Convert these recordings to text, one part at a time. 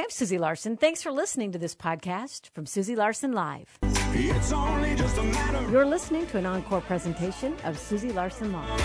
I'm Susie Larson. Thanks for listening to this podcast from Susie Larson Live. It's only just a matter. You're listening to an encore presentation of Susie Larson Live.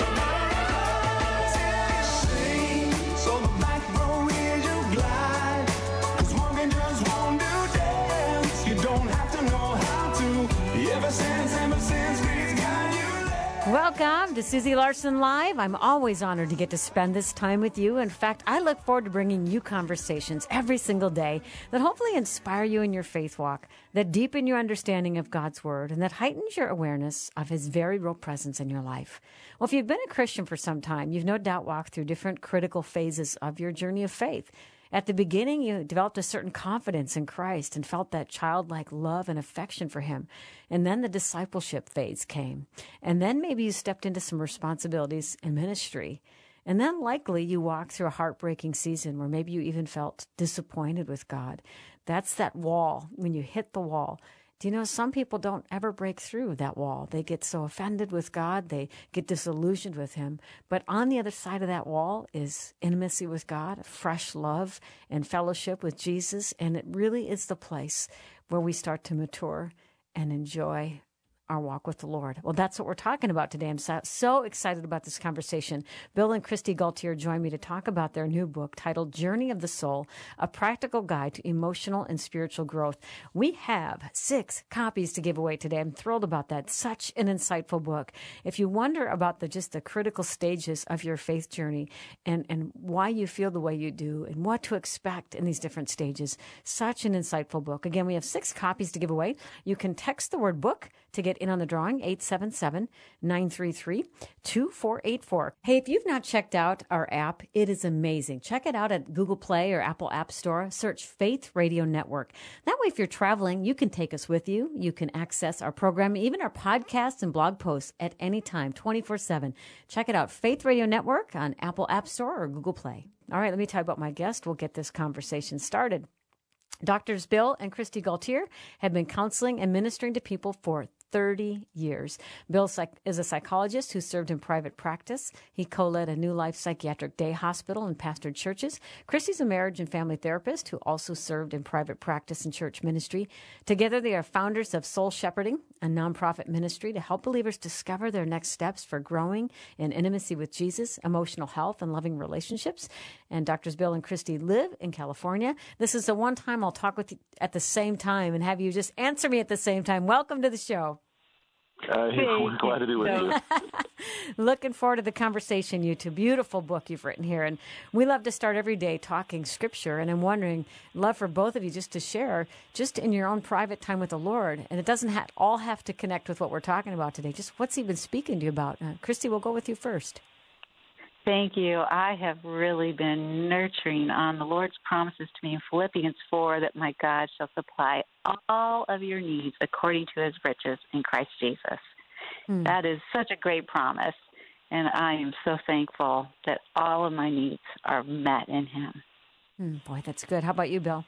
So the back row is your glide. 'Cause walking just won't do dance. You don't have to know how to. Ever since we've got you there. Welcome to Susie Larson Live. I'm always honored to get to spend this time with you. In fact, I look forward to bringing you conversations every single day that hopefully inspire you in your faith walk, that deepen your understanding of God's Word, and that heightens your awareness of His very real presence in your life. Well, if you've been a Christian for some time, you've no doubt walked through different critical phases of your journey of faith. At the beginning, you developed a certain confidence in Christ and felt that childlike love and affection for Him. And then the discipleship phase came. And then maybe you stepped into some responsibilities in ministry. And then likely you walked through a heartbreaking season where maybe you even felt disappointed with God. That's that wall, when you hit the wall. Do you know, some people don't ever break through that wall. They get so offended with God, they get disillusioned with Him. But on the other side of that wall is intimacy with God, fresh love and fellowship with Jesus. And it really is the place where we start to mature and enjoy our walk with the Lord. Well, that's what we're talking about today. I'm so excited about this conversation. Bill and Christy Gaultier join me to talk about their new book titled Journey of the Soul, a practical guide to emotional and spiritual growth. We have 6 copies to give away today. I'm thrilled about that. Such an insightful book. If you wonder about the critical stages of your faith journey and why you feel the way you do and what to expect in these different stages, such an insightful book. Again, we have 6 copies to give away. You can text the word book to get in on the drawing, 877-933-2484. Hey, if you've not checked out our app, it is amazing. Check it out at Google Play or Apple App Store. Search Faith Radio Network. That way, if you're traveling, you can take us with you. You can access our program, even our podcasts and blog posts at any time, 24/7. Check it out, Faith Radio Network on Apple App Store or Google Play. All right, let me tell you about my guest. We'll get this conversation started. Doctors Bill and Christy Gaultier have been counseling and ministering to people for 30 years. Bill is a psychologist who served in private practice. He co-led a New Life Psychiatric Day Hospital and pastored churches. Christy's a marriage and family therapist who also served in private practice and church ministry. Together, they are founders of Soul Shepherding, a nonprofit ministry to help believers discover their next steps for growing in intimacy with Jesus, emotional health, and loving relationships. And Doctors Bill and Christy live in California. This is the one time I'll talk with you at the same time and have you just answer me at the same time. Welcome to the show. We're glad to be with you. Looking forward to the conversation, you two. Beautiful book you've written here. And we love to start every day talking Scripture. And I'm wondering, love for both of you just to share, just in your own private time with the Lord. And it doesn't all have to connect with what we're talking about today. Just what's He been speaking to you about? Christy, we'll go with you first. Thank you. I have really been nurturing on the Lord's promises to me in Philippians 4 that my God shall supply all of your needs according to His riches in Christ Jesus. That is such a great promise, and I am so thankful that all of my needs are met in Him. Boy, that's good. How about you, Bill?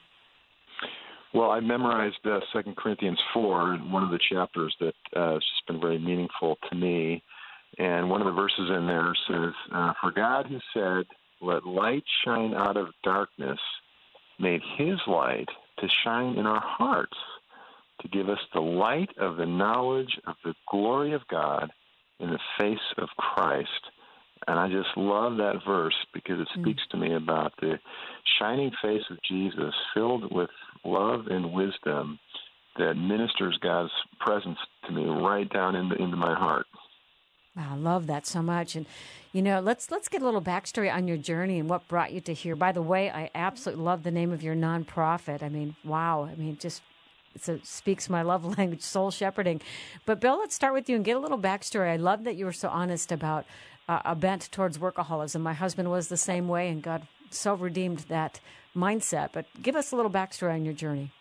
Well, I memorized 2 Corinthians 4, and one of the chapters that has just been very meaningful to me. And one of the verses in there says, for God who said, let light shine out of darkness, made His light to shine in our hearts, to give us the light of the knowledge of the glory of God in the face of Christ. And I just love that verse because it speaks to me about the shining face of Jesus filled with love and wisdom that ministers God's presence to me right down into my heart. Wow, I love that so much. And, you know, let's get a little backstory on your journey and what brought you to here. By the way, I absolutely love the name of your nonprofit. I mean, wow. I mean, just speaks my love language, Soul Shepherding. But, Bill, let's start with you and get a little backstory. I love that you were so honest about a bent towards workaholism. My husband was the same way, and God so redeemed that mindset. But give us a little backstory on your journey.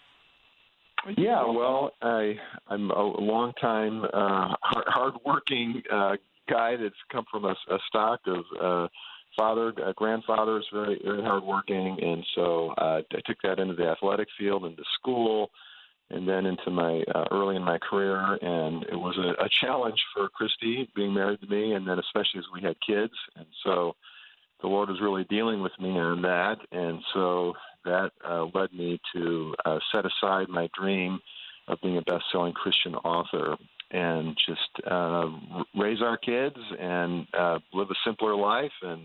Yeah, well, I'm a long-time, hard-working guy that's come from a stock of grandfather is very, very hardworking, and so I took that into the athletic field, into school, and then into my early in my career, and it was a challenge for Christy being married to me, and then especially as we had kids, and so the Lord was really dealing with me on that, and so that led me to set aside my dream of being a best-selling Christian author and just raise our kids and live a simpler life and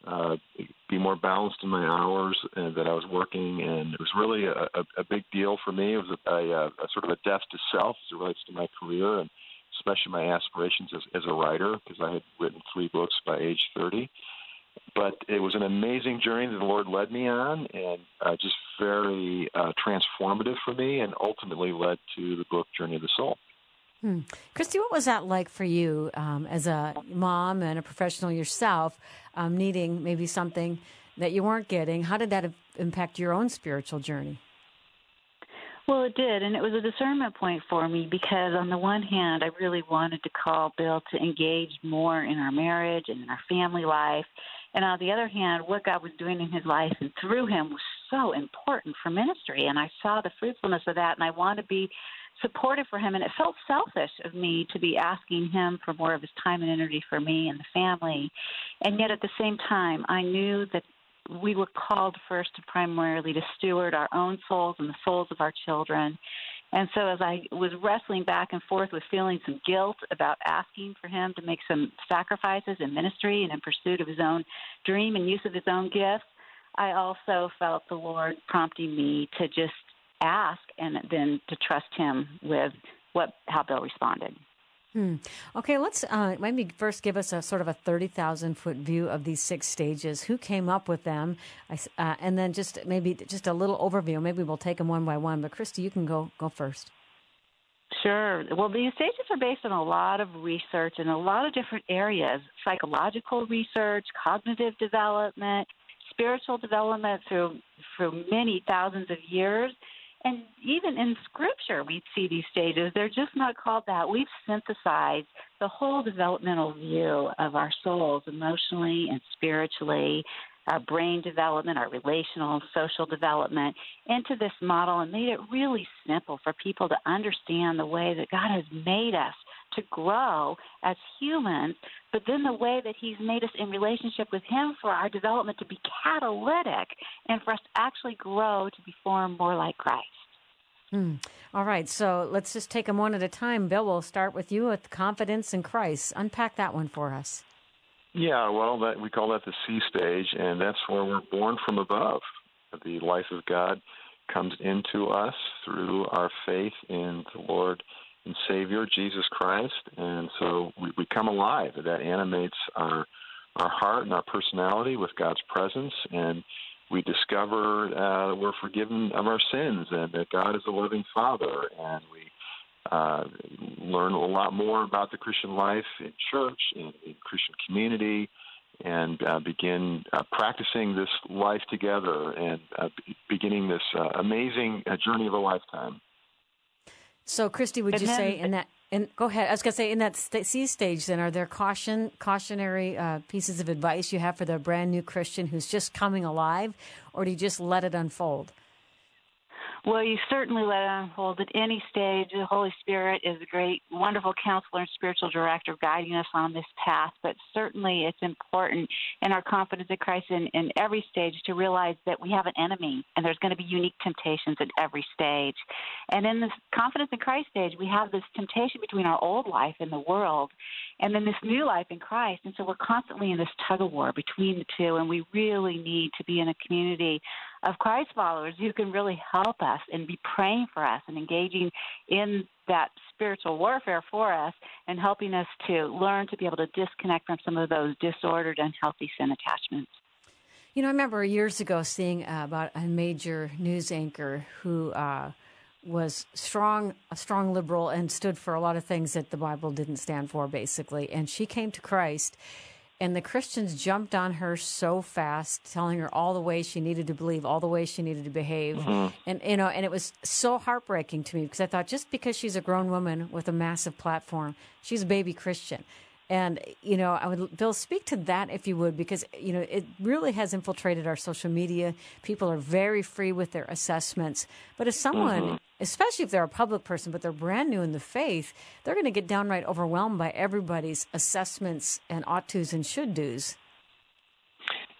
be more balanced in my hours that I was working. And it was really a big deal for me. It was a sort of a death to self as it relates to my career and especially my aspirations as a writer, because I had written 3 books by age 30. But it was an amazing journey that the Lord led me on, and just very transformative for me, and ultimately led to the book Journey of the Soul. Christy, what was that like for you as a mom and a professional yourself, needing maybe something that you weren't getting? How did that impact your own spiritual journey? Well, it did, and it was a discernment point for me because on the one hand, I really wanted to call Bill to engage more in our marriage and in our family life. And on the other hand, what God was doing in his life and through him was so important for ministry. And I saw the fruitfulness of that, and I wanted to be supportive for him. And it felt selfish of me to be asking him for more of his time and energy for me and the family. And yet at the same time, I knew that we were called first to primarily to steward our own souls and the souls of our children. And so as I was wrestling back and forth with feeling some guilt about asking for him to make some sacrifices in ministry and in pursuit of his own dream and use of his own gifts, I also felt the Lord prompting me to just ask and then to trust him with how Bill responded. Okay, let's maybe first give us a sort of a 30,000-foot view of these 6 stages. Who came up with them? And then just a little overview. Maybe we'll take them one by one. But Christy, you can go first. Sure. Well, these stages are based on a lot of research in a lot of different areas: psychological research, cognitive development, spiritual development through many thousands of years. And even in Scripture, we see these stages. They're just not called that. We've synthesized the whole developmental view of our souls, emotionally and spiritually, our brain development, our relational and social development, into this model and made it really simple for people to understand the way that God has made us to grow as humans, but then the way that he's made us in relationship with him for our development to be catalytic and for us to actually grow to be formed more like Christ. All right, so let's just take them one at a time. Bill, we'll start with you with confidence in Christ. Unpack that one for us. Yeah, well, we call that the C stage, and that's where we're born from above. The life of God comes into us through our faith in the Lord and Savior, Jesus Christ, and so we come alive. That animates our heart and our personality with God's presence, and we discover that we're forgiven of our sins and that God is a loving Father, and we learn a lot more about the Christian life in church, in Christian community, and begin practicing this life together and beginning this amazing journey of a lifetime. So, Christy, would you say in that? And go ahead. I was going to say in that C stage. Then, are there cautionary pieces of advice you have for the brand new Christian who's just coming alive, or do you just let it unfold? Well, you certainly let it unfold at any stage. The Holy Spirit is a great, wonderful counselor and spiritual director guiding us on this path, but certainly it's important in our confidence in Christ in every stage to realize that we have an enemy, and there's going to be unique temptations at every stage. And in this confidence in Christ stage, we have this temptation between our old life and the world, and then this new life in Christ. And so we're constantly in this tug-of-war between the two, and we really need to be in a community of Christ followers who can really help us and be praying for us and engaging in that spiritual warfare for us and helping us to learn to be able to disconnect from some of those disordered, unhealthy sin attachments. You know, I remember years ago seeing about a major news anchor who was a strong liberal and stood for a lot of things that the Bible didn't stand for, basically. And she came to Christ, and the Christians jumped on her so fast, telling her all the ways she needed to believe, all the ways she needed to behave. Mm-hmm. And it was so heartbreaking to me because I thought just because she's a grown woman with a massive platform, she's a baby Christian. And, Bill, speak to that if you would, because, it really has infiltrated our social media. People are very free with their assessments. But if someone, especially if they're a public person, but they're brand new in the faith, they're going to get downright overwhelmed by everybody's assessments and ought-tos and should-dos.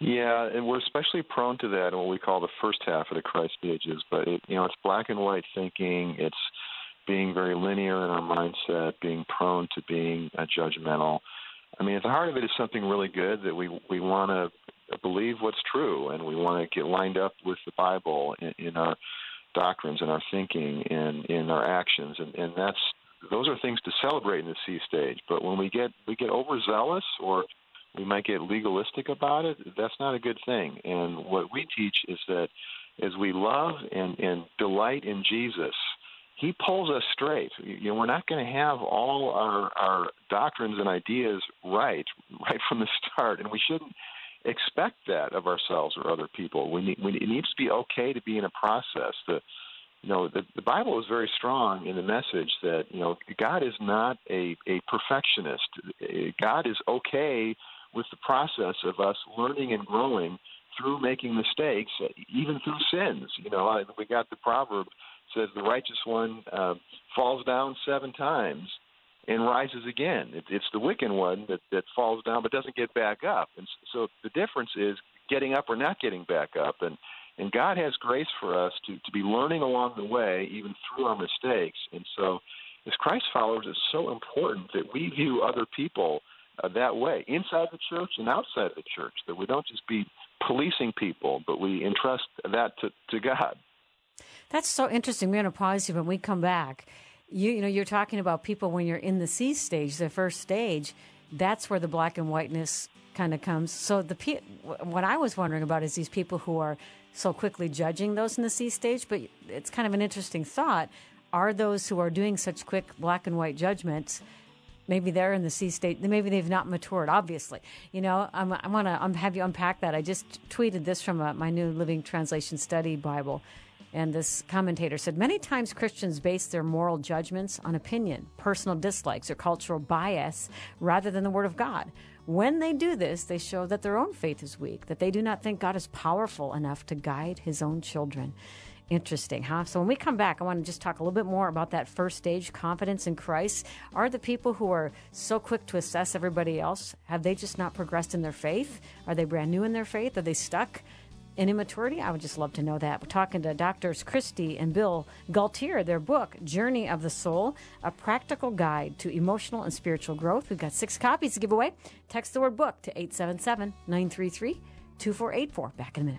Yeah, and we're especially prone to that in what we call the first half of the Christ ages. But it's black and white thinking. It's being very linear in our mindset, being prone to being judgmental. I mean, at the heart of it is something really good that we want to believe what's true, and we want to get lined up with the Bible in our doctrines and our thinking and in our actions, and those are things to celebrate in the C stage. But when we get overzealous, or we might get legalistic about it, that's not a good thing. And what we teach is that as we love and delight in Jesus, he pulls us straight. We're not going to have all our doctrines and ideas right from the start, and we shouldn't expect that of ourselves or other people. It needs to be okay to be in a process. The Bible is very strong in the message that God is not a perfectionist. God is okay with the process of us learning and growing through making mistakes, even through sins. We got the proverb says the righteous one falls down 7 times and rises again. It's the wicked one that falls down but doesn't get back up. And so the difference is getting up or not getting back up. And God has grace for us to be learning along the way, even through our mistakes. And so as Christ followers, it's so important that we view other people that way, inside the church and outside the church, that we don't just be policing people, but we entrust that to God. That's so interesting. We're going to pause here when we come back. You're talking about people when you're in the C stage, the first stage. That's where the black and whiteness kind of comes. So what I was wondering about is these people who are so quickly judging those in the C stage. But it's kind of an interesting thought. Are those who are doing such quick black and white judgments? Maybe they're in the C stage. Maybe they've not matured. Obviously, I want to have you unpack that. I just tweeted this from my New Living Translation Study Bible. And this commentator said, many times Christians base their moral judgments on opinion, personal dislikes, or cultural bias rather than the Word of God. When they do this, they show that their own faith is weak, that they do not think God is powerful enough to guide his own children. Interesting, huh? So when we come back, I want to just talk a little bit more about that first stage, confidence in Christ. Are the people who are so quick to assess everybody else, have they just not progressed in their faith? Are they brand new in their faith? Are they stuck in immaturity? I would just love to know that. We're talking to Doctors Christy and Bill Gaultiere, their book, Journey of the Soul, a practical guide to emotional and spiritual growth. We've got 6 copies to give away. Text the word book to 877-933-2484. Back in a minute.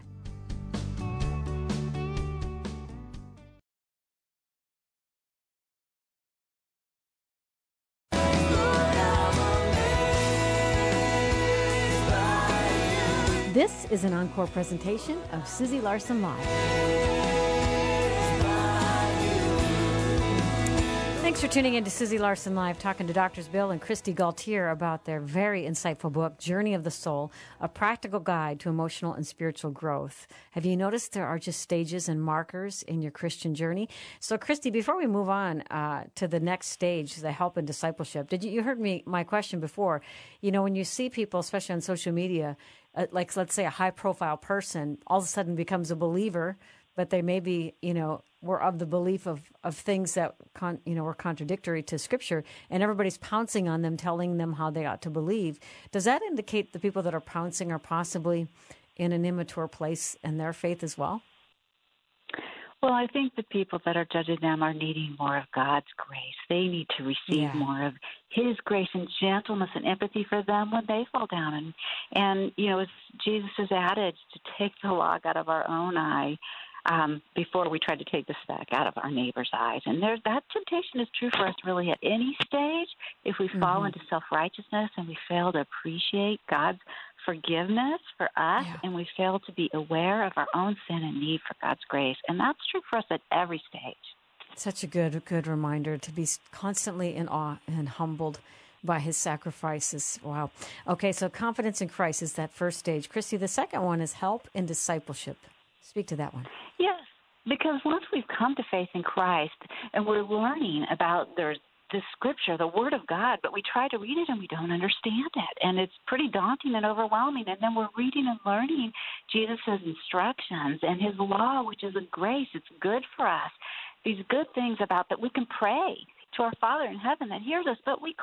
This is an encore presentation of Susie Larson Live. Thanks for tuning in to Susie Larson Live, talking to Doctors Bill and Christy Gaultiere about their very insightful book, Journey of the Soul, a practical guide to emotional and spiritual growth. Have you noticed there are just stages and markers in your Christian journey? So, Christy, before we move on to the next stage, the help and discipleship, you heard my question before. When you see people, especially on social media, like let's say a high-profile person all of a sudden becomes a believer, but they maybe, were of the belief of things that, were contradictory to Scripture, and everybody's pouncing on them, telling them how they ought to believe. Does that indicate the people that are pouncing are possibly in an immature place in their faith as well? Well, I think the people that are judging them are needing more of God's grace. They need to receive more of his grace and gentleness and empathy for them when they fall down. And it's Jesus' adage to take the log out of our own eye before we try to take the speck out of our neighbor's eyes. And that temptation is true for us really at any stage. If we fall into self-righteousness and we fail to appreciate God's forgiveness for us, and we fail to be aware of our own sin and need for God's grace. And that's true for us at every stage. Such a good reminder to be constantly in awe and humbled by his sacrifices. Wow. Okay, so confidence in Christ is that first stage. Christy, the second one is help in discipleship. Speak to that one. Yes, because once we've come to faith in Christ and we're learning about the Scripture, the Word of God, but we try to read it and we don't understand it. And it's pretty daunting and overwhelming. And then we're reading and learning Jesus' instructions and his law, which is a grace. It's good for us. These good things about that we can pray to our Father in heaven that hears us, but we quite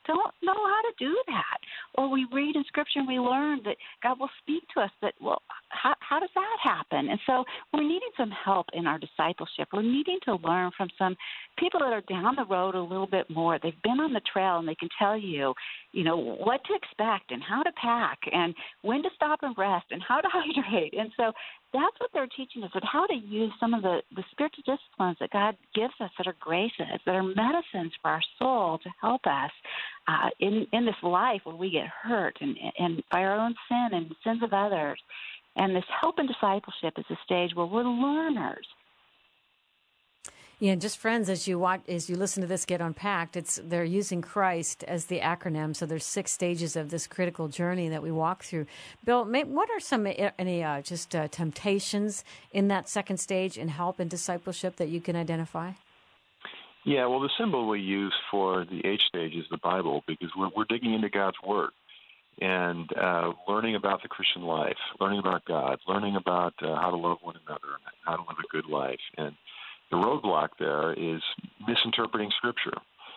don't know how to do that. Or we read in Scripture and we learn that God will speak to us that, well, how does that happen? And so we're needing some help in our discipleship. We're needing to learn from some people that are down the road a little bit more. They've been on the trail and they can tell you, what to expect and how to pack and when to stop and rest and how to hydrate. And so that's what they're teaching us, how to use some of the spiritual disciplines that God gives us that are graces, that are medicines for our soul to help us in this life where we get hurt and by our own sin and sins of others. And this help and discipleship is a stage where we're learners. Yeah, just friends, as you listen to this get unpacked, they're using Christ as the acronym. So there's 6 stages of this critical journey that we walk through. Bill, what are any temptations in that second stage in help and discipleship that you can identify? Yeah, well, the symbol we use for the H stage is the Bible, because we're digging into God's Word and learning about the Christian life, learning about God, learning about how to love one another, and how to live a good life. And the roadblock there is misinterpreting Scripture.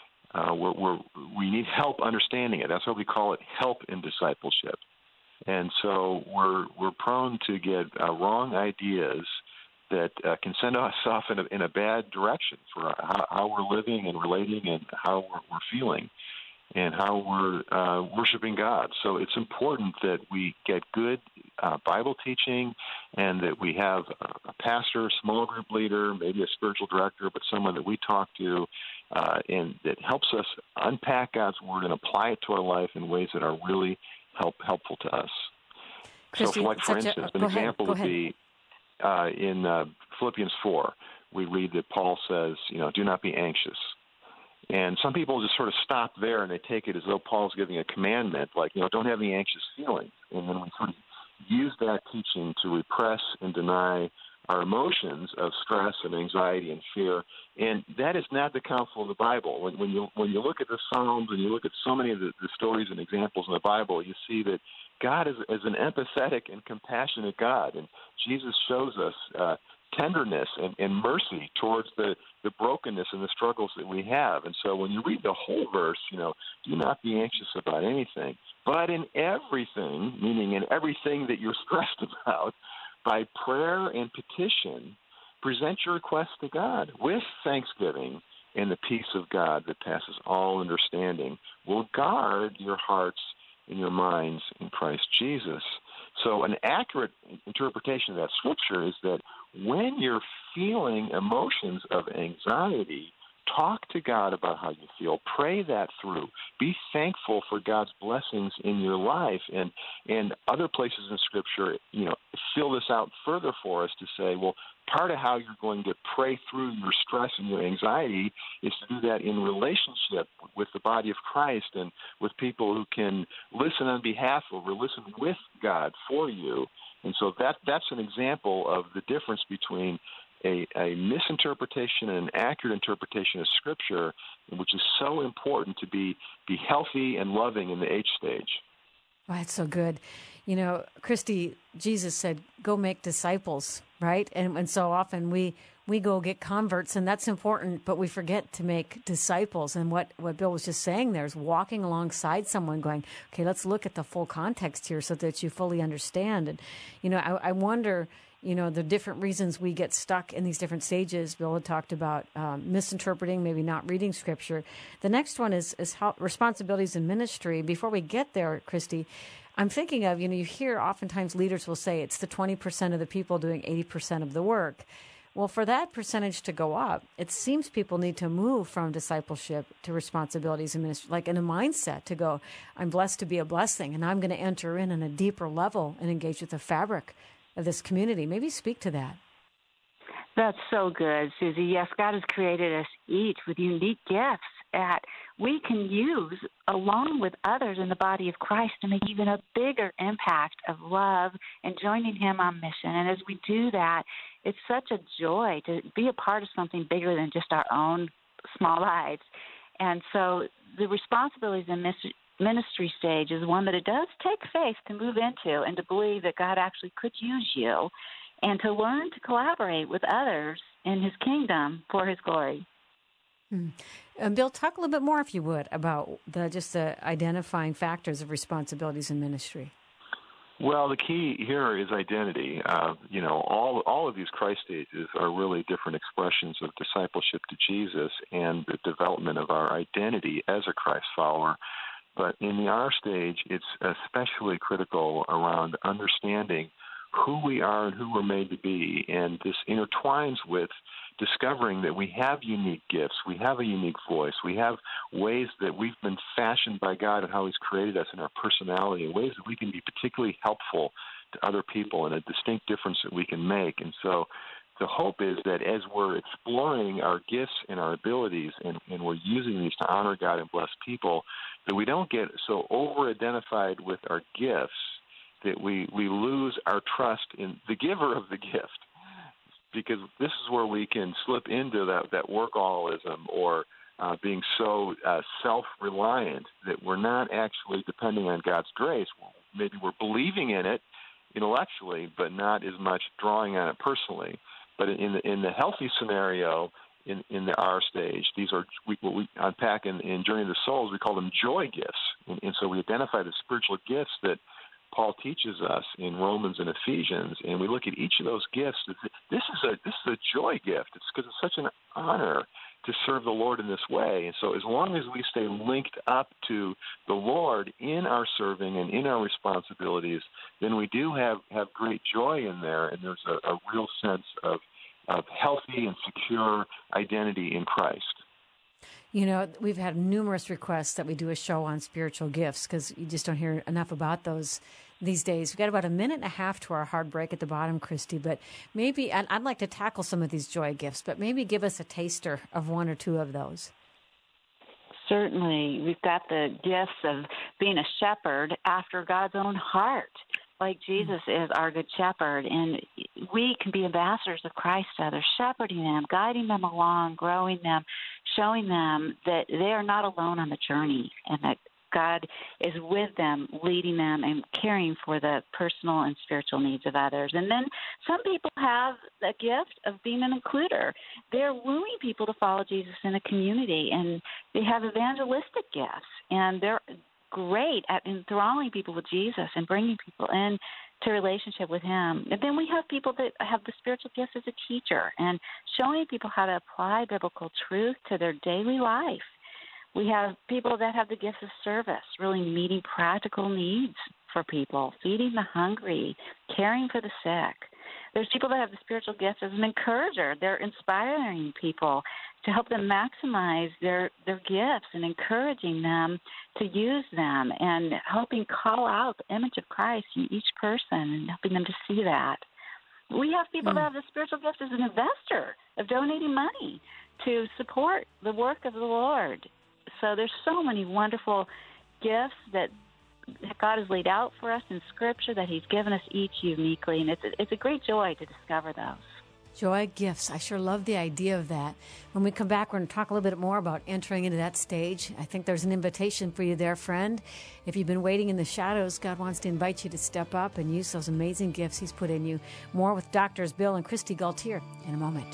We need help understanding it. That's why we call it help in discipleship. And so we're prone to get wrong ideas that can send us off in a bad direction for how we're living and relating and how we're feeling and how we're worshiping God. So it's important that we get good Bible teaching and that we have a pastor, small group leader, maybe a spiritual director, but someone that we talk to and that helps us unpack God's Word and apply it to our life in ways that are really helpful to us. Christy, so, for instance, an example would be in Philippians 4, we read that Paul says, do not be anxious. And some people just sort of stop there and they take it as though Paul's giving a commandment, like, don't have any anxious feelings. And then we sort of use that teaching to repress and deny our emotions of stress and anxiety and fear. And that is not the counsel of the Bible. When you look at the Psalms and you look at so many of the stories and examples in the Bible, you see that God is an empathetic and compassionate God. And Jesus shows us tenderness and mercy towards the brokenness and the struggles that we have. And so when you read the whole verse, do not be anxious about anything, but in everything, meaning in everything that you're stressed about, by prayer and petition, present your requests to God with thanksgiving, and the peace of God that passes all understanding will guard your hearts and your minds in Christ Jesus. So an accurate interpretation of that scripture is that when you're feeling emotions of anxiety, talk to God about how you feel. Pray that through. Be thankful for God's blessings in your life. And other places in Scripture, fill this out further for us to say, well, part of how you're going to pray through your stress and your anxiety is to do that in relationship with the body of Christ and with people who can listen on behalf of or listen with God for you. And so that's an example of the difference between a misinterpretation and an accurate interpretation of Scripture, which is so important to be healthy and loving in the H stage. Oh, that's so good. Christy, Jesus said, go make disciples, right? And so often we go get converts, and that's important, but we forget to make disciples. And what Bill was just saying there is walking alongside someone going, okay, let's look at the full context here so that you fully understand. And, I wonder, the different reasons we get stuck in these different stages. Bill had talked about misinterpreting, maybe not reading Scripture. The next one is how responsibilities in ministry. Before we get there, Christy, I'm thinking of, you hear oftentimes leaders will say it's the 20% of the people doing 80% of the work. Well, for that percentage to go up, it seems people need to move from discipleship to responsibilities in ministry, like in a mindset to go, I'm blessed to be a blessing, and I'm going to enter in on a deeper level and engage with the fabric of this community. Maybe speak to that. That's so good, Susie. Yes, God has created us each with unique gifts that we can use along with others in the body of Christ to make even a bigger impact of love and joining Him on mission. And as we do that, it's such a joy to be a part of something bigger than just our own small lives. And so the responsibilities in ministry stage is one that it does take faith to move into and to believe that God actually could use you and to learn to collaborate with others in His kingdom for His glory. Bill, talk a little bit more, if you would, about the identifying factors of responsibilities in ministry. Well, the key here is identity. All of these Christ stages are really different expressions of discipleship to Jesus and the development of our identity as a Christ follower. But in the R stage, it's especially critical around understanding who we are and who we're made to be. And this intertwines with discovering that we have unique gifts, we have a unique voice, we have ways that we've been fashioned by God and how He's created us in our personality, and ways that we can be particularly helpful to other people and a distinct difference that we can make. And so the hope is that as we're exploring our gifts and our abilities and we're using these to honor God and bless people, that we don't get so over-identified with our gifts that we lose our trust in the giver of the gift. Because this is where we can slip into that workaholism or being so self-reliant that we're not actually depending on God's grace. Maybe we're believing in it intellectually, but not as much drawing on it personally. But in the healthy scenario, in the R stage, these are what we unpack in Journey of the Souls. We call them joy gifts, and so we identify the spiritual gifts that Paul teaches us in Romans and Ephesians, and we look at each of those gifts. This is a joy gift. It's because it's such an honor to serve the Lord in this way. And so as long as we stay linked up to the Lord in our serving and in our responsibilities, then we do have great joy in there, and there's a real sense of healthy and secure identity in Christ. You know, we've had numerous requests that we do a show on spiritual gifts because you just don't hear enough about those these days. We've got about a minute and a half to our hard break at the bottom, Christy, but maybe I'd like to tackle some of these joy gifts, but maybe give us a taster of one or two of those. Certainly. We've got the gifts of being a shepherd after God's own heart, like Jesus is our good shepherd. And we can be ambassadors of Christ to others, shepherding them, guiding them along, growing them, showing them that they are not alone on the journey and that God is with them, leading them, and caring for the personal and spiritual needs of others. And then some people have the gift of being an includer. They're wooing people to follow Jesus in a community, and they have evangelistic gifts, and they're great at enthralling people with Jesus and bringing people in to relationship with Him. And then we have people that have the spiritual gifts as a teacher and showing people how to apply biblical truth to their daily life. We have people that have the gifts of service, really meeting practical needs for people, feeding the hungry, caring for the sick. There's people that have the spiritual gifts as an encourager. They're inspiring people to help them maximize their gifts and encouraging them to use them and helping call out the image of Christ in each person and helping them to see that. We have people that have the spiritual gifts as an investor of donating money to support the work of the Lord. So there's so many wonderful gifts that God has laid out for us in Scripture that He's given us each uniquely, and it's a great joy to discover those. Joy gifts. I sure love the idea of that. When we come back, we're going to talk a little bit more about entering into that stage. I think there's an invitation for you there, friend. If you've been waiting in the shadows, God wants to invite you to step up and use those amazing gifts He's put in you. More with Doctors Bill and Christy Gaultier in a moment.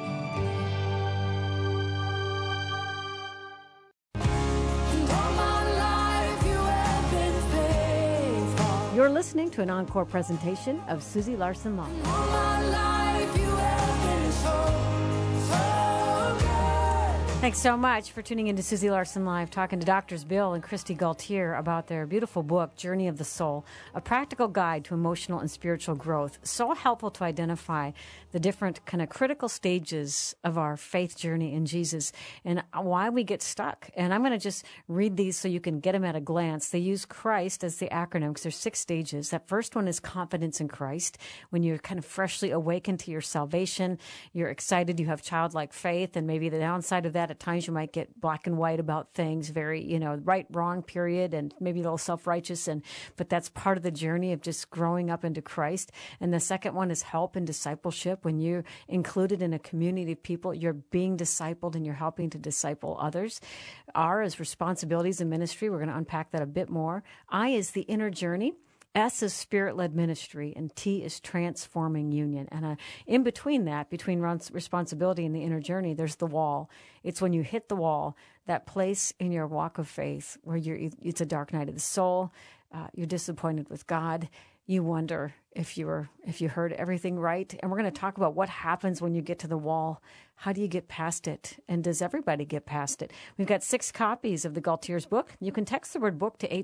You're listening to an encore presentation of Susie Larson Law. Thanks so much for tuning into Susie Larson Live, talking to Doctors Bill and Christy Gaultier about their beautiful book, Journey of the Soul, a practical guide to emotional and spiritual growth. So helpful to identify the different kind of critical stages of our faith journey in Jesus and why we get stuck. And I'm going to just read these so you can get them at a glance. They use Christ as the acronym because there's 6 stages. That first one is confidence in Christ. When you're kind of freshly awakened to your salvation, you're excited, you have childlike faith, and maybe the downside of that, at times you might get black and white about things, very, right, wrong, period, and maybe a little self-righteous, but that's part of the journey of just growing up into Christ. And the second one is help and discipleship. When you're included in a community of people, you're being discipled and you're helping to disciple others. R is responsibilities in ministry. We're going to unpack that a bit more. I is the inner journey. S is spirit-led ministry, and T is transforming union. And in between that, between responsibility and the inner journey, there's the wall. It's when you hit the wall, that place in your walk of faith where it's a dark night of the soul. You're disappointed with God. You wonder if you heard everything right. And we're going to talk about what happens when you get to the wall. How do you get past it? And does everybody get past it? We've got 6 copies of the Gaultier's book. You can text the word book to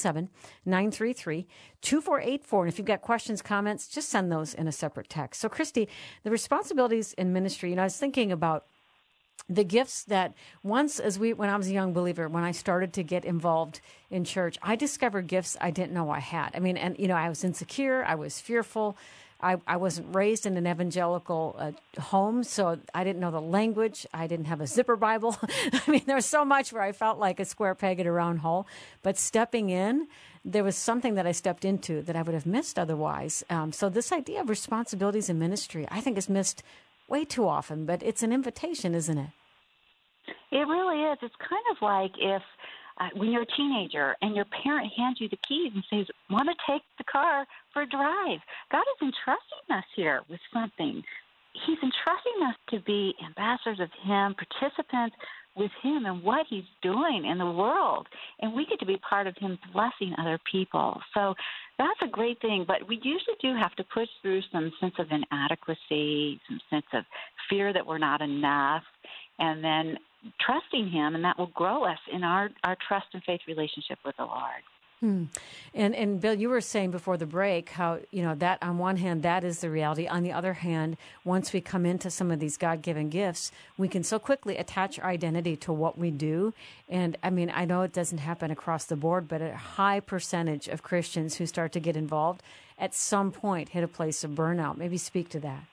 877-933-2484. And if you've got questions, comments, just send those in a separate text. So, Christy, the responsibilities in ministry, I was thinking about the gifts that when I was a young believer, when I started to get involved in church, I discovered gifts I didn't know I had. I mean, and, I was insecure. I was fearful. I wasn't raised in an evangelical home, so I didn't know the language. I didn't have a zipper Bible. I mean, there was so much where I felt like a square peg in a round hole. But stepping in, there was something that I stepped into that I would have missed otherwise. So this idea of responsibilities in ministry, I think, is missed way too often, but it's an invitation, isn't it? It really is. It's kind of like if when you're a teenager and your parent hands you the keys and says, want to take the car for a drive. God is entrusting us here with something. He's entrusting us to be ambassadors of Him, participants with Him and what He's doing in the world. And we get to be part of Him blessing other people. So that's a great thing. But we usually do have to push through some sense of inadequacy, some sense of fear that we're not enough, and then trusting Him, and that will grow us in our trust and faith relationship with the Lord. And Bill, you were saying before the break how, that on one hand, that is the reality. On the other hand, once we come into some of these God-given gifts, we can so quickly attach our identity to what we do. And I mean, I know it doesn't happen across the board, but a high percentage of Christians who start to get involved at some point hit a place of burnout. Maybe speak to that.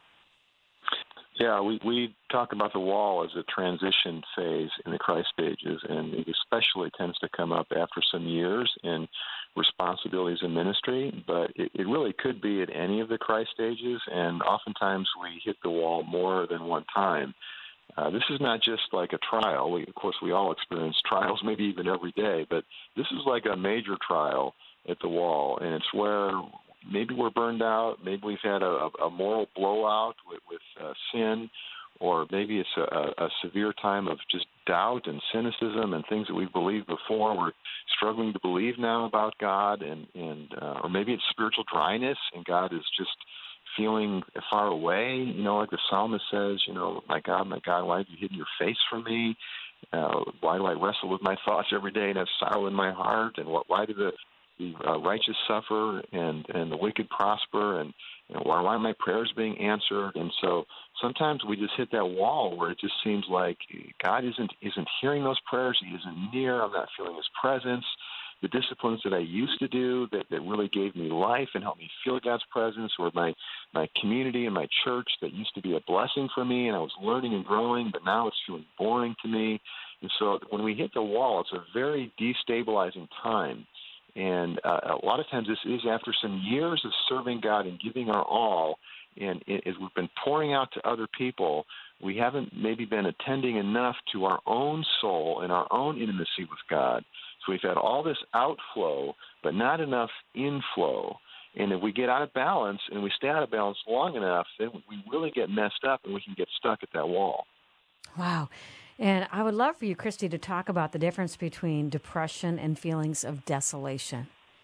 Yeah, we talk about the wall as a transition phase in the Christ stages, and it especially tends to come up after some years in responsibilities in ministry, but it really could be at any of the Christ stages, and oftentimes we hit the wall more than one time. This is not just like a trial. Of course, we all experience trials, maybe even every day, but this is like a major trial at the wall, and it's where maybe we're burned out, maybe we've had a moral blowout with sin, or maybe it's a severe time of just doubt and cynicism and things that we've believed before. We're struggling to believe now about God, and or maybe it's spiritual dryness, and God is just feeling far away, like the psalmist says, my God, why have you hidden your face from me? Why do I wrestle with my thoughts every day and have sorrow in my heart? And why do the righteous suffer and the wicked prosper, and why aren't my prayers being answered? And so sometimes we just hit that wall where it just seems like God isn't hearing those prayers. He isn't near. I'm not feeling His presence. The disciplines that I used to do that really gave me life and helped me feel God's presence, or my community and my church that used to be a blessing for me, and I was learning and growing, but now it's feeling boring to me. And so when we hit the wall, it's a very destabilizing time. And a lot of times this is after some years of serving God and giving our all, and as we've been pouring out to other people, we haven't maybe been attending enough to our own soul and our own intimacy with God. So we've had all this outflow, but not enough inflow. And if we get out of balance and we stay out of balance long enough, then we really get messed up and we can get stuck at that wall. Wow. And I would love for you, Christy, to talk about the difference between depression and feelings of desolation.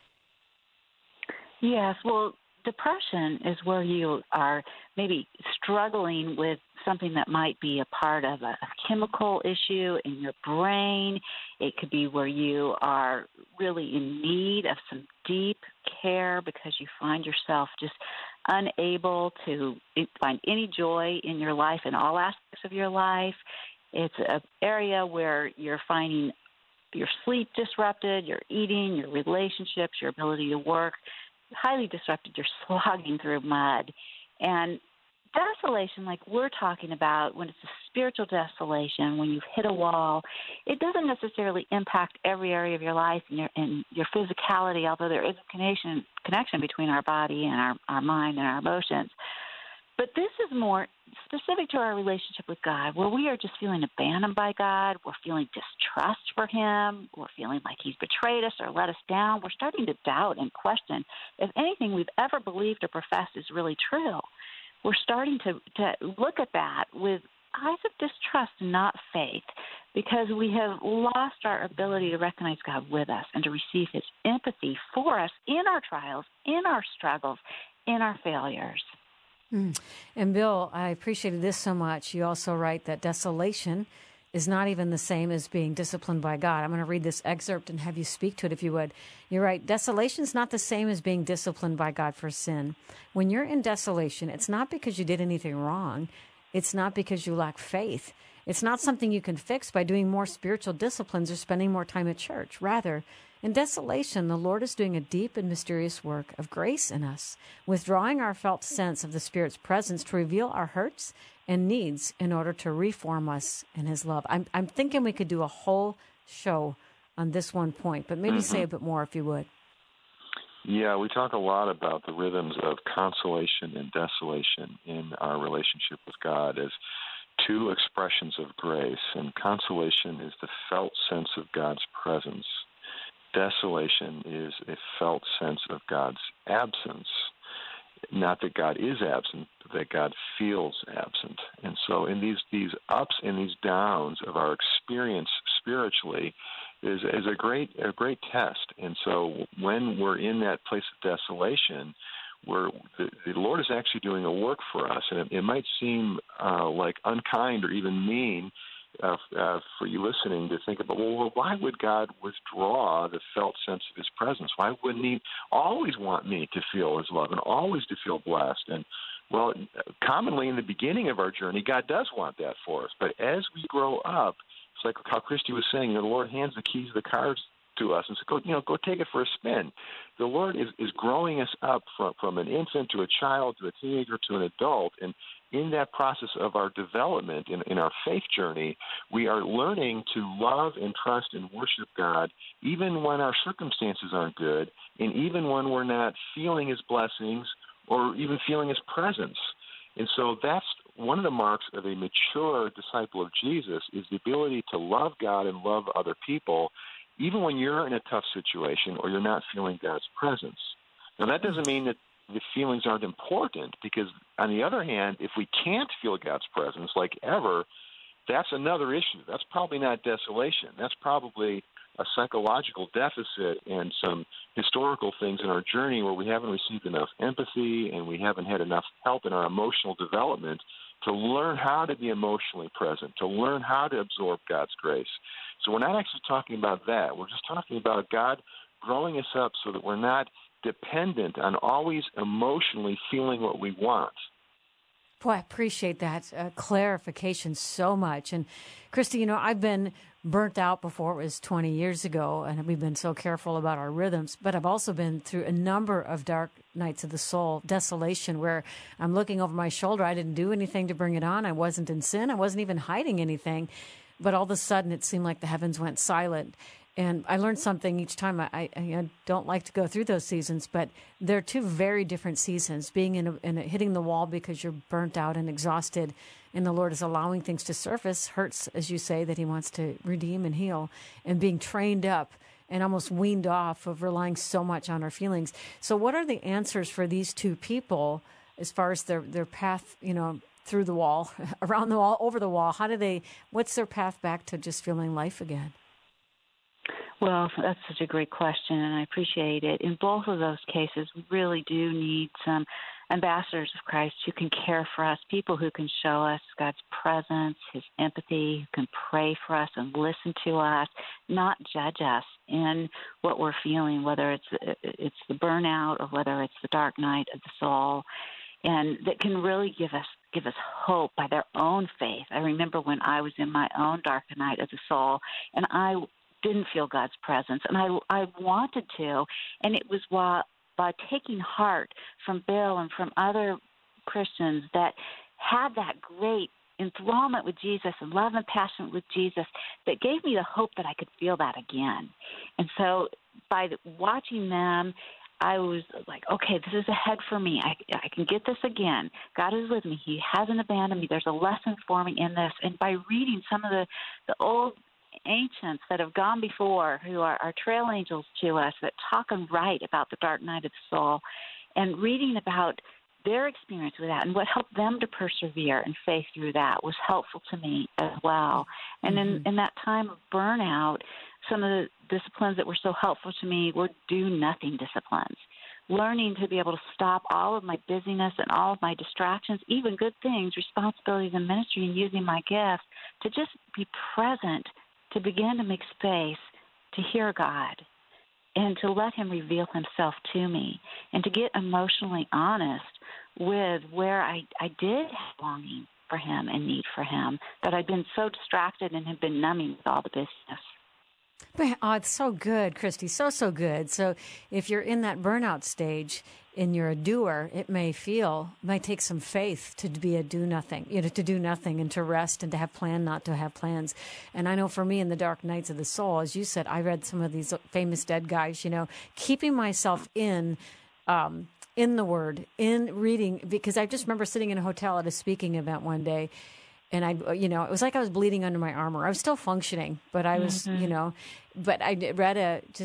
Yes, well, depression is where you are maybe struggling with something that might be a part of a chemical issue in your brain. It could be where you are really in need of some deep care because you find yourself just unable to find any joy in your life, in all aspects of your life. It's an area where you're finding your sleep disrupted, your eating, your relationships, your ability to work highly disrupted. You're slogging through mud. And desolation, like we're talking about, when it's a spiritual desolation, when you've hit a wall, it doesn't necessarily impact every area of your life and your physicality, although there is a connection between our body and our mind and our emotions. But this is more specific to our relationship with God, where we are just feeling abandoned by God. We're feeling distrust for him. We're feeling like he's betrayed us or let us down. We're starting to doubt and question if anything we've ever believed or professed is really true. We're starting to look at that with eyes of distrust, not faith, because we have lost our ability to recognize God with us and to receive his empathy for us in our trials, in our struggles, in our failures. And Bill, I appreciated this so much. You also write that desolation is not even the same as being disciplined by God. I'm going to read this excerpt and have you speak to it if you would. You're right. Desolation is not the same as being disciplined by God for sin. When you're in desolation, it's not because you did anything wrong. It's not because you lack faith. It's not something you can fix by doing more spiritual disciplines or spending more time at church. Rather, in desolation, the Lord is doing a deep and mysterious work of grace in us, withdrawing our felt sense of the Spirit's presence to reveal our hurts and needs in order to reform us in his love. I'm thinking we could do a whole show on this one point, but maybe say a bit more if you would. Yeah, we talk a lot about the rhythms of consolation and desolation in our relationship with God as two expressions of grace. And consolation is the felt sense of God's presence. Desolation is a felt sense of God's absence. Not that God is absent, but that God feels absent. And so in these ups and these downs of our experience spiritually is a great test. And so when we're in that place of desolation, the Lord is actually doing a work for us. And it might seem like unkind or even mean for you listening to think about, well, why would God withdraw the felt sense of his presence? Why wouldn't he always want me to feel his love and always to feel blessed? And, well, commonly in the beginning of our journey, God does want that for us. But as we grow up, it's like how Christy was saying, the Lord hands the keys of the cars to us and says, go take it for a spin. The Lord is growing us up from an infant to a child to a teenager to an adult, and in that process of our development in our faith journey, we are learning to love and trust and worship God even when our circumstances aren't good and even when we're not feeling his blessings or even feeling his presence. And so that's one of the marks of a mature disciple of Jesus is the ability to love God and love other people even when you're in a tough situation or you're not feeling God's presence. Now, that doesn't mean that the feelings aren't important, because on the other hand, if we can't feel God's presence like ever, that's another issue. That's probably not desolation. That's probably a psychological deficit and some historical things in our journey where we haven't received enough empathy and we haven't had enough help in our emotional development to learn how to be emotionally present, to learn how to absorb God's grace. So we're not actually talking about that. We're just talking about God growing us up so that we're not dependent on always emotionally feeling what we want. Boy, I appreciate that clarification so much. And Christy, I've been burnt out before. It was 20 years ago, and we've been so careful about our rhythms. But I've also been through a number of dark nights of the soul, desolation, where I'm looking over my shoulder. I didn't do anything to bring it on. I wasn't in sin. I wasn't even hiding anything. But all of a sudden, it seemed like the heavens went silent. And I learned something each time. I don't like to go through those seasons, but they're two very different seasons. Being in a hitting the wall because you're burnt out and exhausted, and the Lord is allowing things to surface, hurts, as you say, that he wants to redeem and heal, and being trained up and almost weaned off of relying so much on our feelings. So what are the answers for these two people as far as their path, through the wall, around the wall, over the wall? What's their path back to just feeling life again? Well, that's such a great question, and I appreciate it. In both of those cases, we really do need some ambassadors of Christ who can care for us, people who can show us God's presence, his empathy, who can pray for us and listen to us, not judge us in what we're feeling, whether it's the burnout or whether it's the dark night of the soul, and that can really give us hope by their own faith. I remember when I was in my own dark night of the soul, and I didn't feel God's presence, and I wanted to, and it was by taking heart from Bill and from other Christians that had that great enthrallment with Jesus and love and passion with Jesus that gave me the hope that I could feel that again. And so by watching them, I was like, okay, this is ahead for me. I can get this again. God is with me. He hasn't abandoned me. There's a lesson for me in this. And by reading some of the old ancients that have gone before, who are trail angels to us, that talk and write about the dark night of the soul, and reading about their experience with that and what helped them to persevere in faith through that was helpful to me as well. And in that time of burnout, some of the disciplines that were so helpful to me were do-nothing disciplines. Learning to be able to stop all of my busyness and all of my distractions, even good things, responsibilities in ministry, and using my gifts to just be present, to begin to make space to hear God and to let him reveal himself to me, and to get emotionally honest with where I did have longing for him and need for him, that I'd been so distracted and had been numbing with all the business. Oh, it's so good, Christy, so good. So if you're in that burnout stage and you're a doer, it might take some faith to be a do-nothing, to do nothing and to rest and to have plan, not to have plans. And I know for me in the dark nights of the soul, as you said, I read some of these famous dead guys, keeping myself in the Word, in reading, because I just remember sitting in a hotel at a speaking event one day, and it was like I was bleeding under my armor. I was still functioning, but I was, but I read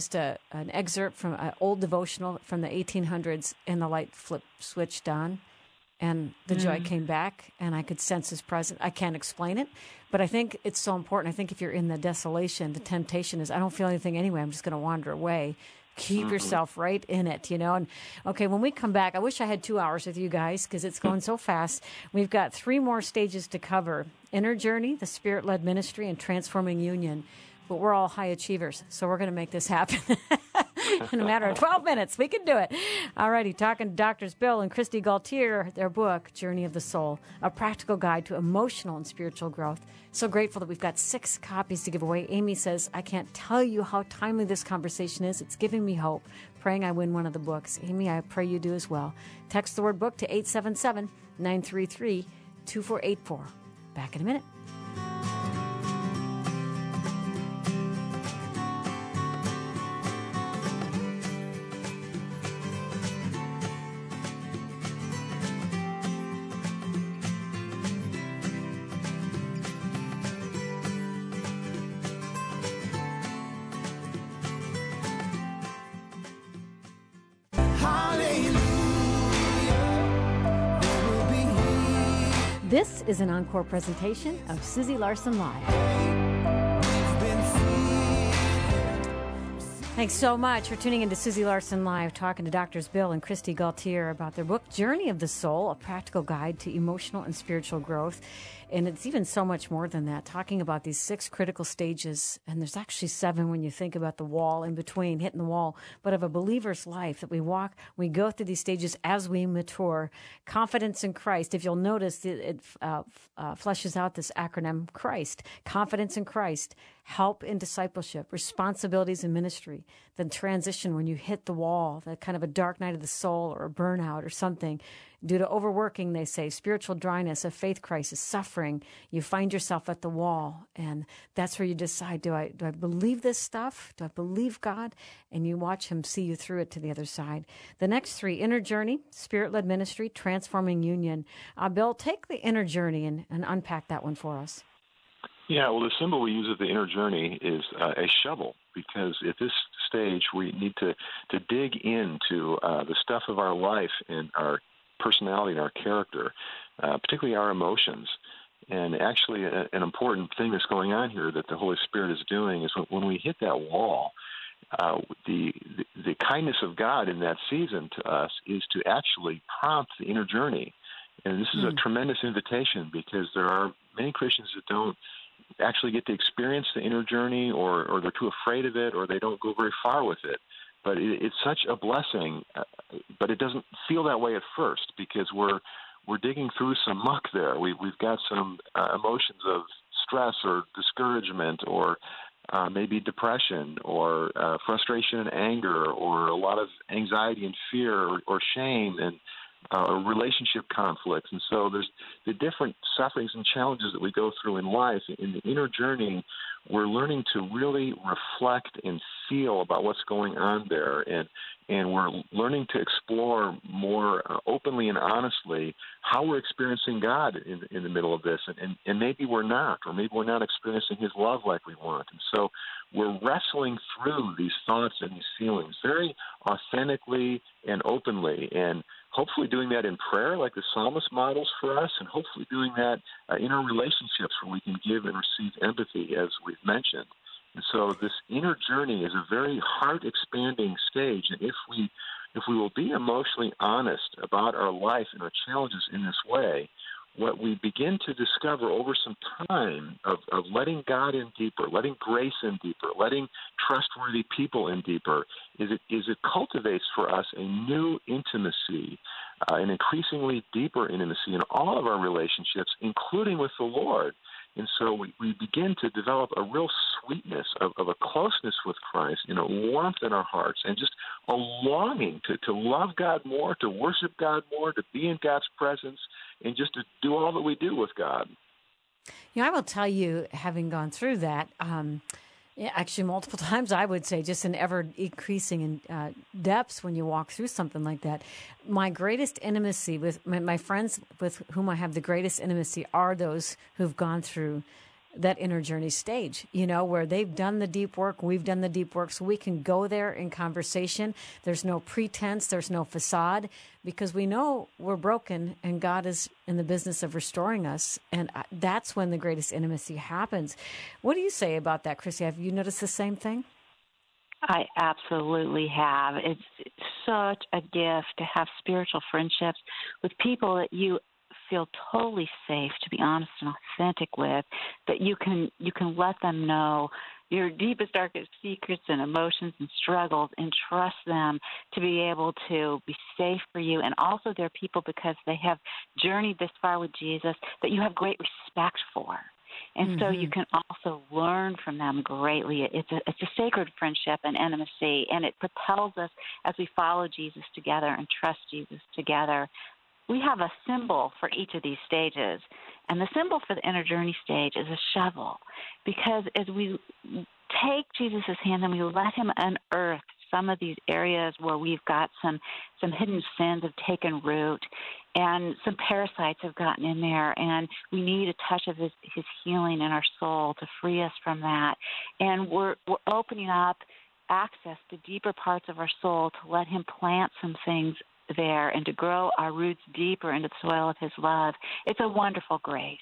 an excerpt from an old devotional from the 1800s, and the light switched on, and the joy came back, and I could sense his presence. I can't explain it, but I think it's so important. I think if you're in the desolation, the temptation is, I don't feel anything anyway. I'm just going to wander away. Keep yourself right in it, And okay, when we come back, I wish I had 2 hours with you guys because it's going so fast. We've got 3 more stages to cover: Inner Journey, the Spirit-Led Ministry, and Transforming Union. But we're all high achievers, so we're going to make this happen. In a matter of 12 minutes, we can do it. All righty, talking to Doctors Bill and Christy Gaultier, their book, Journey of the Soul, a practical guide to emotional and spiritual growth. So grateful that we've got 6 copies to give away. Amy says, I can't tell you how timely this conversation is. It's giving me hope, praying I win one of the books. Amy, I pray you do as well. Text the word book to 877-933-2484. Back in a minute. This is an encore presentation of Susie Larson Live. Thanks so much for tuning into Susie Larson Live, talking to Doctors Bill and Christy Gaultier about their book, Journey of the Soul, a practical guide to emotional and spiritual growth. And it's even so much more than that, talking about these 6 critical stages. And there's actually 7 when you think about the wall in between, hitting the wall. But of a believer's life that we go through these stages as we mature. Confidence in Christ. If you'll notice, it fleshes out this acronym, Christ. Confidence in Christ. Help in discipleship, responsibilities in ministry, then transition when you hit the wall, that kind of a dark night of the soul or a burnout or something. Due to overworking, they say, spiritual dryness, a faith crisis, suffering, you find yourself at the wall. And that's where you decide, do I believe this stuff? Do I believe God? And you watch him see you through it to the other side. The next 3, Inner Journey, Spirit-Led Ministry, Transforming Union. Bill, take the Inner Journey and unpack that one for us. Yeah, well, the symbol we use at the Inner Journey is a shovel, because at this stage we need to dig into the stuff of our life and our personality and our character, particularly our emotions. And actually an important thing that's going on here that the Holy Spirit is doing is when we hit that wall, the kindness of God in that season to us is to actually prompt the inner journey. And this is a tremendous invitation, because there are many Christians that don't actually get to experience the inner journey, or they're too afraid of it, or they don't go very far with it. But it's such a blessing, but it doesn't feel that way at first, because we're digging through some muck there. We've got some emotions of stress or discouragement, or maybe depression, or frustration and anger, or a lot of anxiety and fear, or shame. And relationship conflicts. And so there's the different sufferings and challenges that we go through in life. In the inner journey, we're learning to really reflect and feel about what's going on there, and we're learning to explore more openly and honestly how we're experiencing God in the middle of this, and maybe we're not, or maybe we're not experiencing His love like we want. And so we're wrestling through these thoughts and these feelings very authentically and openly, and hopefully doing that in prayer like the psalmist models for us, and hopefully doing that in our relationships where we can give and receive empathy, as we've mentioned. And so this inner journey is a very heart-expanding stage, and if we will be emotionally honest about our life and our challenges in this way, what we begin to discover over some time of letting God in deeper, letting grace in deeper, letting trustworthy people in deeper, is it cultivates for us a new intimacy, an increasingly deeper intimacy in all of our relationships, including with the Lord. And so we begin to develop a real sweetness of a closeness with Christ, a warmth in our hearts, and just a longing to love God more, to worship God more, to be in God's presence, and just to do all that we do with God. I will tell you, having gone through that, actually multiple times, I would say, just in ever increasing in depths when you walk through something like that. My greatest intimacy with my friends with whom I have the greatest intimacy are those who've gone through that inner journey stage, where they've done the deep work, we've done the deep work, so we can go there in conversation. There's no pretense, there's no facade, because we know we're broken and God is in the business of restoring us, and that's when the greatest intimacy happens. What do you say about that, Chrissy? Have you noticed the same thing? I absolutely have. It's such a gift to have spiritual friendships with people that you feel totally safe to be honest and authentic with, that you can let them know your deepest, darkest secrets and emotions and struggles, and trust them to be able to be safe for you. And also they're people, because they have journeyed this far with Jesus, that you have great respect for. And so you can also learn from them greatly. It's a sacred friendship and intimacy, and it propels us as we follow Jesus together and trust Jesus together. We have a symbol for each of these stages, and the symbol for the inner journey stage is a shovel, because as we take Jesus' hand and we let Him unearth some of these areas where we've got some hidden sins have taken root, and some parasites have gotten in there, and we need a touch of His healing in our soul to free us from that. And we're opening up access to deeper parts of our soul to let Him plant some things there and to grow our roots deeper into the soil of His love. It's a wonderful grace.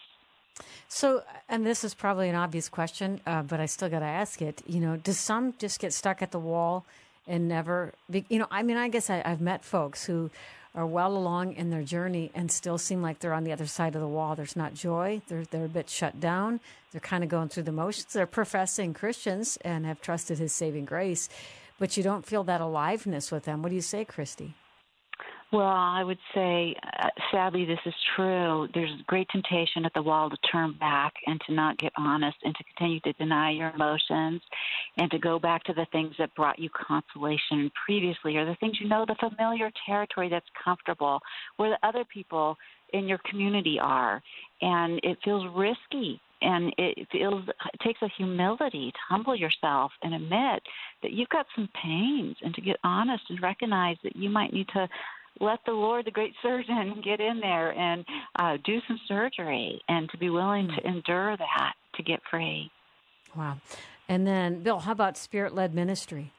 So, and this is probably an obvious question, but I still got to ask it. Does some just get stuck at the wall and never, I guess I've met folks who are well along in their journey and still seem like they're on the other side of the wall. There's not joy. They're a bit shut down. They're kind of going through the motions. They're professing Christians and have trusted His saving grace, but you don't feel that aliveness with them. What do you say, Christy? Well, I would say, sadly, this is true. There's great temptation at the wall to turn back and to not get honest and to continue to deny your emotions and to go back to the things that brought you consolation previously, or the things the familiar territory that's comfortable, where the other people in your community are. And it feels risky. And it takes a humility to humble yourself and admit that you've got some pains, and to get honest and recognize that you might need to let the Lord, the great surgeon, get in there and do some surgery, and to be willing to endure that to get free. Wow. And then, Bill, how about spirit-led ministry?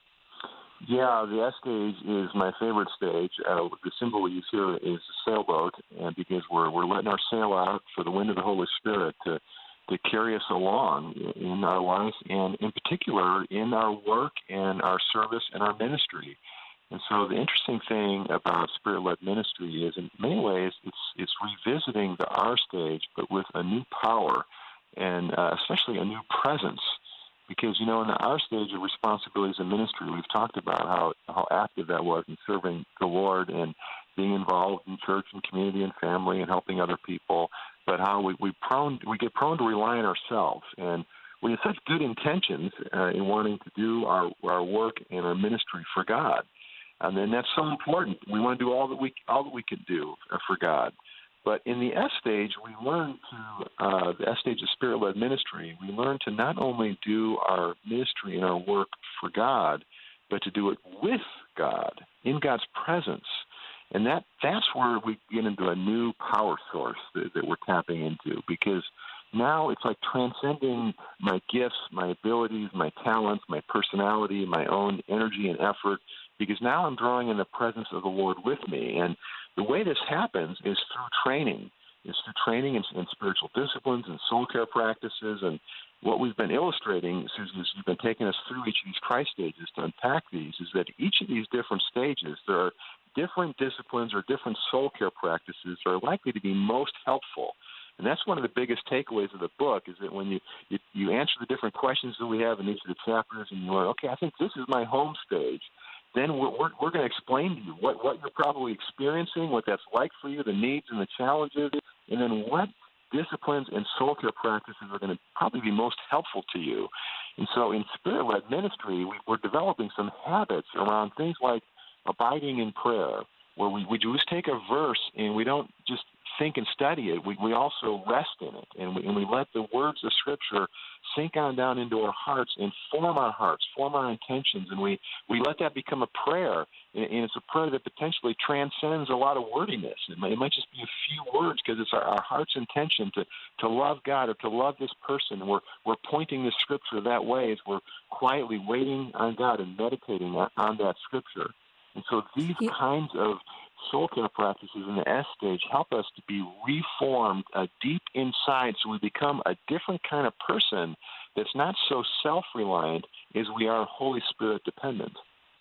Yeah, the S stage is my favorite stage. The symbol we use here is a sailboat, and because we're letting our sail out for the wind of the Holy Spirit to carry us along in our life, and in particular in our work and our service and our ministry. And so the interesting thing about spirit-led ministry is, in many ways, it's revisiting the R stage, but with a new power and especially a new presence. Because, in the R stage of responsibilities and ministry, we've talked about how active that was in serving the Lord and being involved in church and community and family and helping other people, but how we get prone to rely on ourselves. And we have such good intentions in wanting to do our work and our ministry for God. And then that's so important. We want to do all that we can do for God. But in the S stage, we learn the S stage of Spirit-led ministry, we learn to not only do our ministry and our work for God, but to do it with God, in God's presence. And that's where we get into a new power source that we're tapping into, because now it's like transcending my gifts, my abilities, my talents, my personality, my own energy and effort, because now I'm drawing in the presence of the Lord with me. And the way this happens is through training. It's through training in spiritual disciplines and soul care practices. And what we've been illustrating, Susan, is you've been taking us through each of these Christ stages to unpack these, is that each of these different stages, there are different disciplines or different soul care practices that are likely to be most helpful. And that's one of the biggest takeaways of the book, is that when you answer the different questions that we have in each of the chapters, and you learn, okay, I think this is my home stage, then we're going to explain to you what you're probably experiencing, what that's like for you, the needs and the challenges, and then what disciplines and soul care practices are going to probably be most helpful to you. And so in Spirit-led ministry, we're developing some habits around things like abiding in prayer, where we just take a verse and we don't just think and study it. We also rest in it, and we let the words of Scripture sink on down into our hearts and form our intentions, and we let that become a prayer, and it's a prayer that potentially transcends a lot of wordiness. It might just be a few words, because it's our heart's intention to love God or to love this person. We're pointing the Scripture that way as we're quietly waiting on God and meditating on that Scripture. And so these kinds of soul care practices in the S stage help us to be reformed deep inside, so we become a different kind of person that's not so self-reliant as we are Holy Spirit dependent.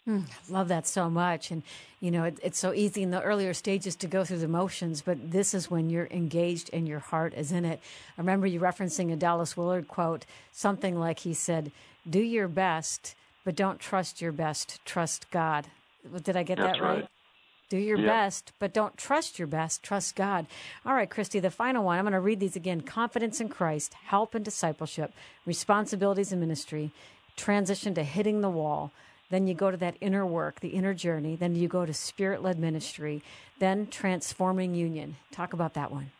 Love that so much. And, it's so easy in the earlier stages to go through the motions, but this is when you're engaged and your heart is in it. I remember you referencing a Dallas Willard quote, something like he said, "Do your best, but don't trust your best. Trust God." Did I get that right? Do your best, but don't trust your best. Trust God. All right, Christy, the final one. I'm going to read these again. Confidence in Christ, help and discipleship, responsibilities in ministry, transition to hitting the wall. Then you go to that inner work, the inner journey. Then you go to Spirit-led ministry. Then transforming union. Talk about that one.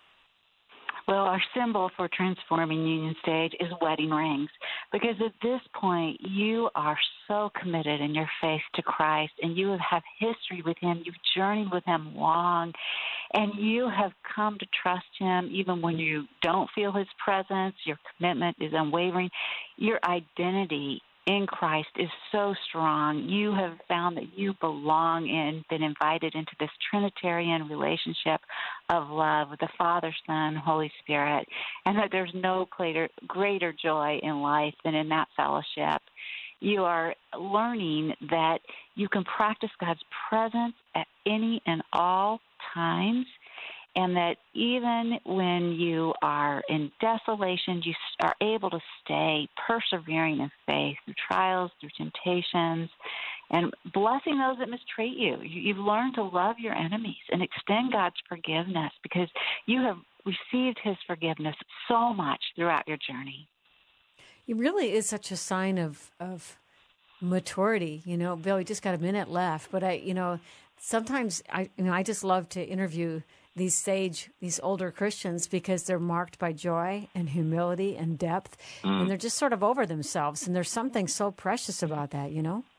Well, our symbol for transforming union stage is wedding rings, because at this point you are so committed in your faith to Christ, and you have history with Him. You've journeyed with Him long, and you have come to trust Him even when you don't feel His presence. Your commitment is unwavering. Your identity in Christ is so strong. You have found that you belong and been invited into this Trinitarian relationship of love with the Father, Son, Holy Spirit, and that there's no greater joy in life than in that fellowship. You are learning that you can practice God's presence at any and all times, and that even when you are in desolation, you are able to stay persevering in faith through trials, through temptations, and blessing those that mistreat you. You've learned to love your enemies and extend God's forgiveness, because you have received His forgiveness so much throughout your journey. It really is such a sign of maturity. Bill, we just got a minute left, but sometimes I just love to interview these older Christians, because they're marked by joy and humility and depth, and they're just sort of over themselves. And there's something so precious about that,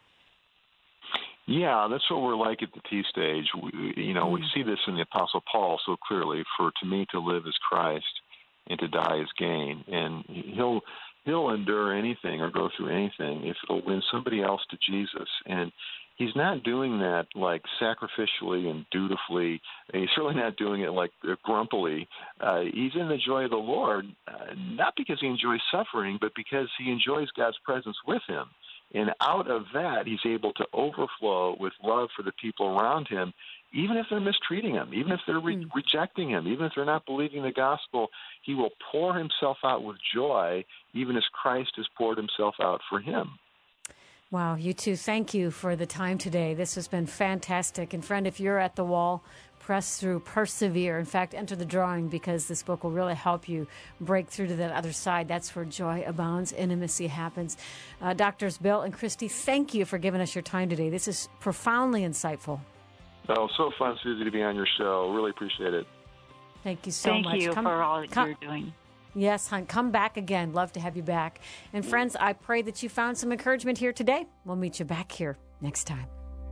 Yeah, that's what we're like at the T stage. We see this in the Apostle Paul so clearly. For to me to live is Christ, and to die is gain. And he'll endure anything or go through anything if it'll win somebody else to Jesus. And he's not doing that like sacrificially and dutifully. He's certainly not doing it like grumpily. He's in the joy of the Lord, not because he enjoys suffering, but because he enjoys God's presence with him. And out of that, he's able to overflow with love for the people around him, even if they're mistreating him, even if they're rejecting him, even if they're not believing the gospel. He will pour himself out with joy, even as Christ has poured himself out for him. Wow, you two, thank you for the time today. This has been fantastic. And friend, if you're at the wall, press through, persevere. In fact, enter the drawing, because this book will really help you break through to that other side. That's where joy abounds, intimacy happens. Doctors Bill and Christy, thank you for giving us your time today. This is profoundly insightful. Oh, so fun, Susie, to be on your show. Really appreciate it. Thank you so much. Thank you for all that you're doing. Yes, hon. Come back again. Love to have you back. And friends, I pray that you found some encouragement here today. We'll meet you back here next time.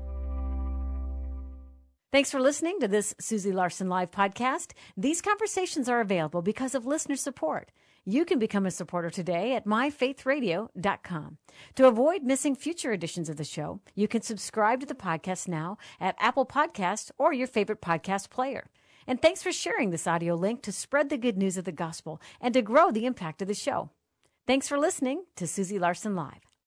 Thanks for listening to this Susie Larson Live podcast. These conversations are available because of listener support. You can become a supporter today at myfaithradio.com. To avoid missing future editions of the show, you can subscribe to the podcast now at Apple Podcasts or your favorite podcast player. And thanks for sharing this audio link to spread the good news of the gospel and to grow the impact of the show. Thanks for listening to Susie Larson Live.